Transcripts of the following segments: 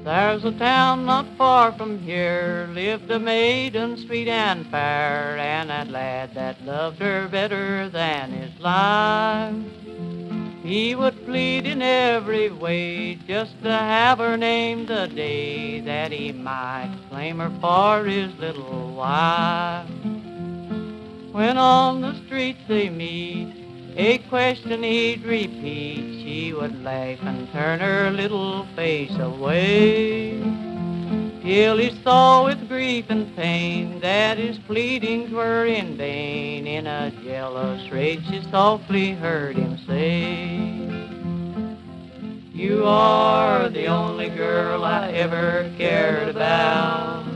There's a town not far from here, lived a maiden sweet and fair, and that lad that loved her better than his life. He would plead in every way just to have her named the day that he might claim her for his little wife. When on the streets they meet, a question he'd repeat, she would laugh and turn her little face away. Till he saw with grief and pain that his pleadings were in vain. In a jealous rage she softly heard him say, "You are the only girl I ever cared about.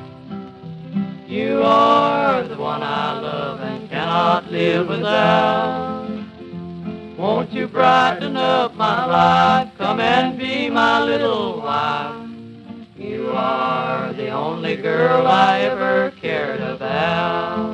You are the one I love and cannot live without. Won't you brighten up my life, come and be my little wife? You are the only girl I ever cared about."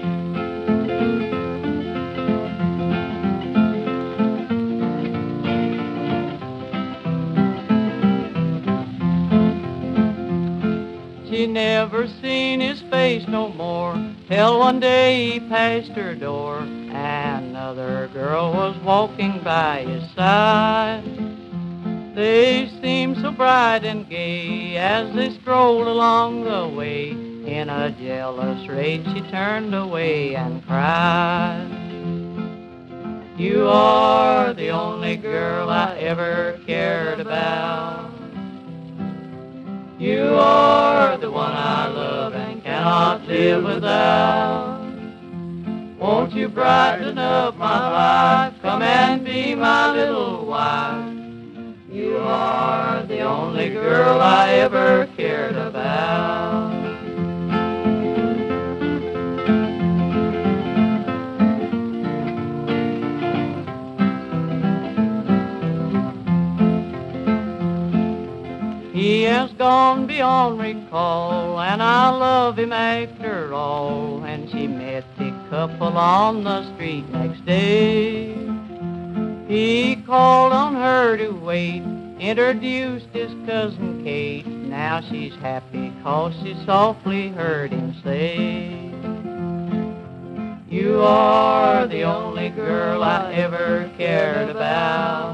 She never seen his face no more, till one day he passed her door. Another girl was walking by his side. They seemed so bright and gay as they strolled along the way. In a jealous rage she turned away and cried, "You are the only girl I ever cared about. You are the one I love and cannot live without. Won't you brighten up my life, come and be my little wife? You are the only girl I ever cared about." He has gone beyond recall, and I love him after all. And she met the couple on the street next day. He called on her to wait, introduced his cousin Kate. Now she's happy 'cause she softly heard him say, "You are the only girl I ever cared about.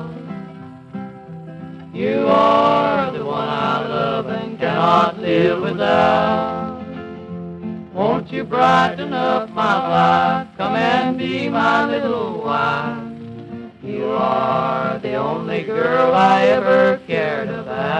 You are the one I love and cannot live without. Won't you brighten up my life, come and be my little wife? You are the only girl I ever cared about."